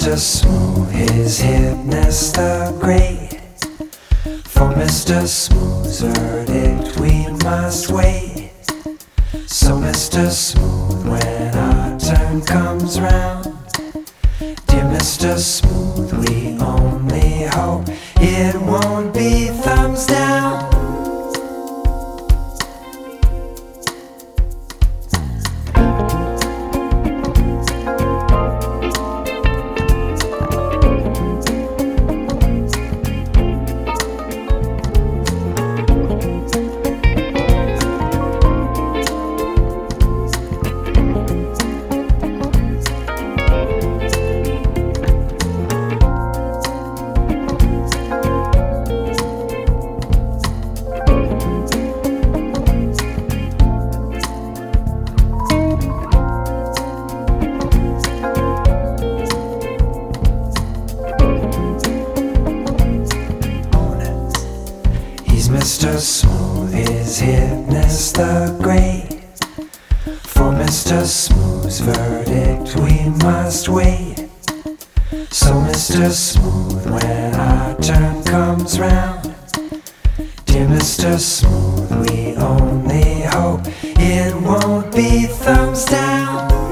Mr. Smooth, his hipness the great. For Mr. Smooth's verdict we must wait. So Mr. Smooth, when our turn comes round, dear Mr. Smooth, we only hope it won't be thumbs down. Mr. Smooth, his hipness the great. For Mr. Smooth's verdict we must wait. So Mr. Smooth, when our turn comes round, dear Mr. Smooth, we only hope it won't be thumbs down.